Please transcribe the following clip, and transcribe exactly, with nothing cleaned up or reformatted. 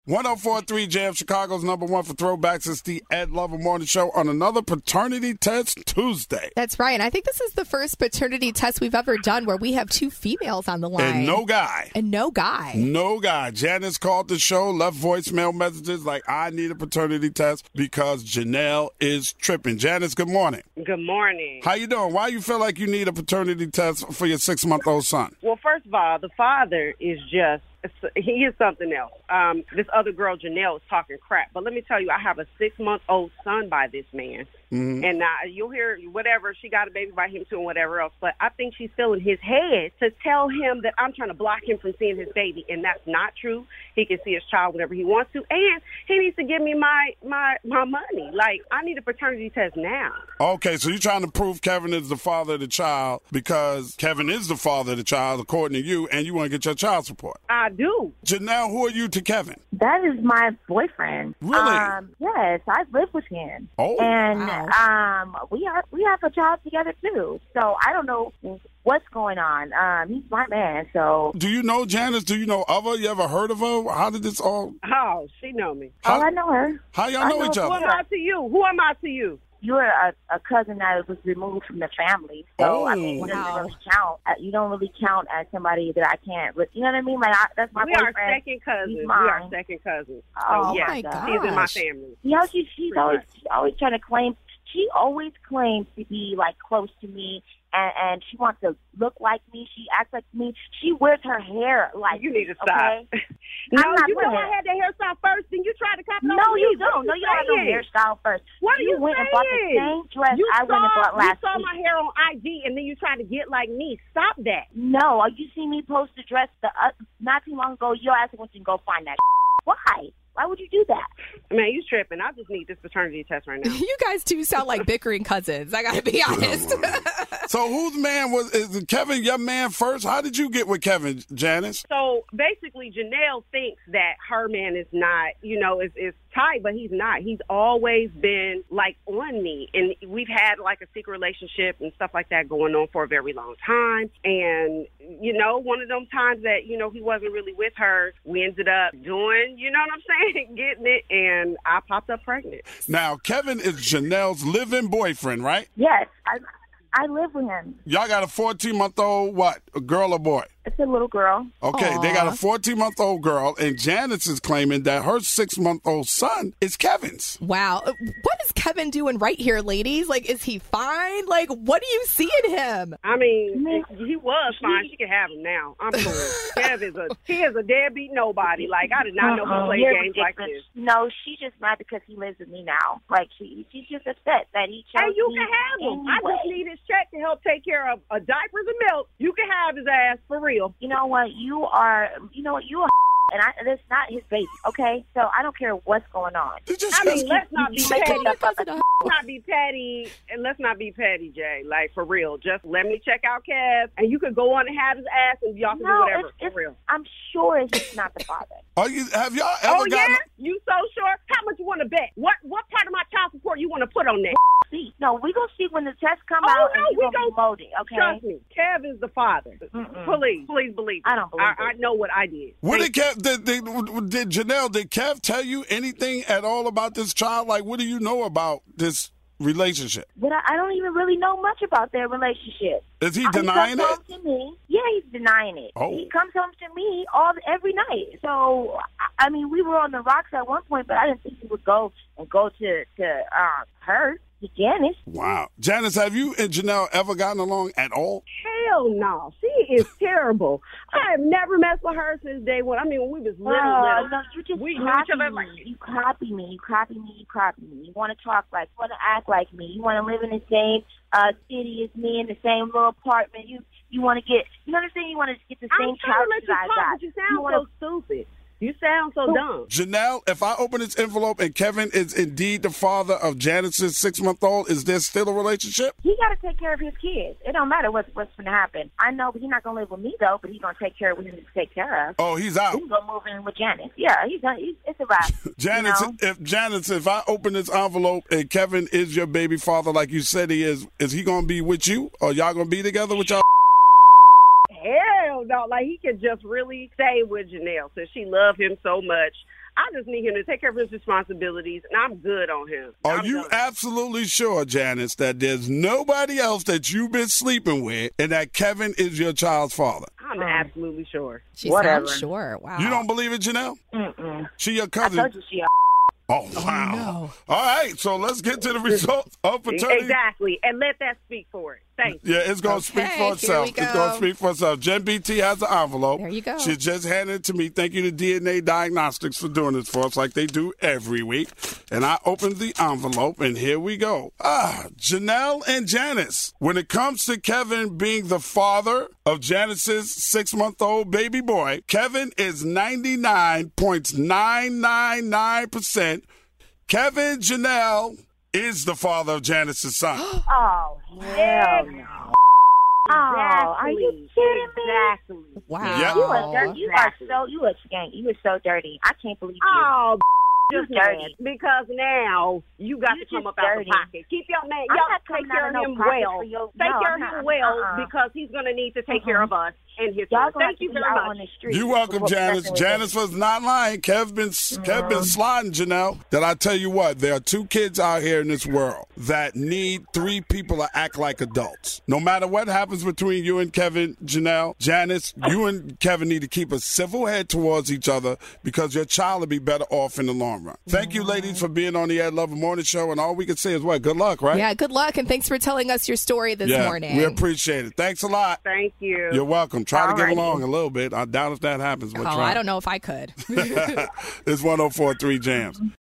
one oh four point three J F, Chicago's number one for throwbacks. It's the Ed Lover Morning Show on another Paternity Test Tuesday. That's right. I think this is the first paternity test we've ever done where we have two females on the line. And no guy. And no guy. No guy. Janice called the show, left voicemail messages like, I need a paternity test because Janelle is tripping. Janice, good morning. Good morning. How you doing? Why you feel like you need a paternity test for your six-month-old son? Well, first of all, the father is just, he is something else. Um, this other girl, Janelle, is talking crap. But let me tell you, I have a six-month-old son by this man. Mm-hmm. And uh, you'll hear whatever, she got a baby by him too and whatever else. But I think she's filling his head to tell him that I'm trying to block him from seeing his baby. And that's not true. He can see his child whenever he wants to. And he needs to give me my, my, my money. Like, I need a paternity test now. Okay, so you're trying to prove Kevin is the father of the child because Kevin is the father of the child, according to you, and you want to get your child support. I do. Janelle, who are you to Kevin? That is my boyfriend. Really? Um, yes, I live with him. Oh, and wow. um, we are we have a child together too. So I don't know what's going on. Um, he's my man. So do you know Janice? Do you know of her? You ever heard of her? How did this all? Oh, she know me. How, oh, I know her. How y'all I know, know each Who other? am I to you? Who am I to you? You're a, a cousin that was removed from the family. So, Oh, I mean, it wow. doesn't really count. Uh, You don't really count as somebody that I can't, re- you know what I mean? Like, I, that's my we boyfriend. are second cousins. He's We mine. are second cousins. So, Oh, yeah, my God. she's in my gosh. family. You know, she, she's Pretty always much. she's always trying to claim. She always claims to be like close to me, and, and she wants to look like me. She acts like me. She wears her hair like You need to stop. Okay? No, I'm not you know wearing I had the hairstyle first, then you tried to copy it No, off me. you What don't. No, you you don't have no saying? hairstyle first. What are you you went and bought the saying? same dress You I went and saw, bought last you saw week. my hair on I G, and then you tried to get like me. Stop that. No, you see me post the dress the uh, not too long ago. Your ass went and go find that. Why? Why would you do that? Man, you tripping. I just need this paternity test right now. You guys two sound like bickering cousins. I gotta be honest. So whose man was, is Kevin your man first? How did you get with Kevin, Janice? So basically, Janelle thinks that her man is not, you know, is, is tight, but he's not. He's always been like on me. And we've had like a secret relationship and stuff like that going on for a very long time. And, you know, one of them times that, you know, he wasn't really with her, we ended up doing, you know what I'm saying, getting it. And I popped up pregnant. Now, Kevin is Janelle's live-in boyfriend, right? Yes, I I live with him. Y'all got a fourteen-month-old, what, a girl or boy? It's a little girl. Okay, Aw. they got a fourteen-month-old girl, and Janice is claiming that her six-month-old son is Kevin's. Wow. What is Kevin doing right here, ladies? Like, is he fine? Like, what do you see in him? I mean, he was fine. She can have him now. I'm cool. Kev is a, he is a deadbeat nobody. Like, I did not know Uh-uh. he played You're games like ridiculous. this. No, she's just mad because he lives with me now. Like, she she's just upset that he chose Hey, you me can have him. I anyway. just need his check to help take care of uh, diapers and milk. You can have his ass for real. You know what? You are, you know what? You are, and I, that's not his baby, okay? So I don't care what's going on. They just- I mean, let's not be You They make called petty. my cousin a Let's not be petty, and let's not be petty, Jay. Like, for real. Just let me check out Kev, and you can go on and have his ass, and y'all can do No, whatever. it's, it's, for real. I'm sure it's not the father. Are you, have y'all ever Oh, gotten... yeah? You so sure? How much you want to bet? What what part of my child support you want to put on that? See, no, we gonna see when the test come Oh, out, no, and we you gonna gon- be molded, okay? Trust me, Kev is the father. Mm-mm. Please, please believe it. I don't believe I, it. I know what I did. What Thank did Kev, did, did, did Janelle, did Kev tell you anything at all about this child? Like, what do you know about this relationship? But I, I don't even really know much about their relationship. Is he Uh, denying he comes it? home to me. Yeah, he's denying it. Oh. He comes home to me all every night. So I, I mean, we were on the rocks at one point, but I didn't think he would go and go to to uh, her, to Janice. Wow. Janice, have you and Janelle ever gotten along at all? Hell no. She is terrible. I have never messed with her since day one. I mean, when we was little, Oh, little. no, you just We knew copy each other me. like- You copy me. You copy me. You copy me. You want to talk like, you want to act like me. You want to live in the same uh, city as me, in the same little apartment. You you want to get, you know what I'm saying? You want to get the I'm same trying couch to let you that I talk, got. but you sound wanna, so stupid. You sound so dumb. Janelle, if I open this envelope and Kevin is indeed the father of Janice's six-month-old, is there still a relationship? He got to take care of his kids. It don't matter what's what's going to happen. I know, but he's not going to live with me though. But he's going to take care of what he needs to take care of. Oh, he's out. We can go move in with Janice. Yeah, he's, he's it's a wrap. Janice, you know? if Janice, if I open this envelope and Kevin is your baby father like you said he is, is he going to be with you? Or y'all going to be together with y'all? Hell no. Like, he could just really stay with Janelle since she loved him so much. I just need him to take care of his responsibilities, and I'm good on him. Are I'm you done. absolutely sure, Janice, that there's nobody else that you've been sleeping with and that Kevin is your child's father? I'm absolutely sure. She Whatever. sounds sure. Wow. You don't believe it, Janelle? Mm-mm. She your I cousin? told you she a Oh, wow. no. All right, so let's get to the results of paternity. Exactly, and let that speak for it. Thanks. Yeah, it's going to Okay, speak for here itself. we It's going to go. speak for itself. Jen B T has an envelope. There you go. She just handed it to me. Thank you to D N A Diagnostics for doing this for us like they do every week. And I opened the envelope, and here we go. Ah, Janelle and Janice. When it comes to Kevin being the father of Janice's six-month-old baby boy, Kevin is ninety-nine point nine nine nine percent. Kevin Janelle is the father of Janice's son. Oh, hell no. Oh, are you kidding me? Exactly. Wow. Yep. You are dirty. You are so, you are skank. You are so dirty. I can't believe you. Oh, You just dirty. mad because now you got You to come just up out dirty. the pocket. Keep your man. I'm Y'all not take coming care out of of no him pocket well. for your- Take no, care I'm of him not. well Uh-uh. because he's going to need to take Uh-huh. care of us and his Y'all son. gonna Thank have you to be very out much. on the street. You're welcome, before Janice. messing with Janice me. was not lying. Kev been Kev been sliding, Janelle. That I tell you what, there are two kids out here in this world that need three people to act like adults. No matter what happens between you and Kevin, Janelle, Janice, you and Kevin need to keep a civil head towards each other because your child will be better off in the long run. Thank you, ladies, for being on the Ed Lover Morning Show. And all we can say is what? Good luck, right? Yeah, good luck, and thanks for telling us your story this Yeah, morning. we appreciate it. Thanks a lot. Thank you. You're welcome. Try to All get righty. along a little bit. I doubt if that happens. We'll Oh, try. I don't know if I could. It's one oh four point three Jams.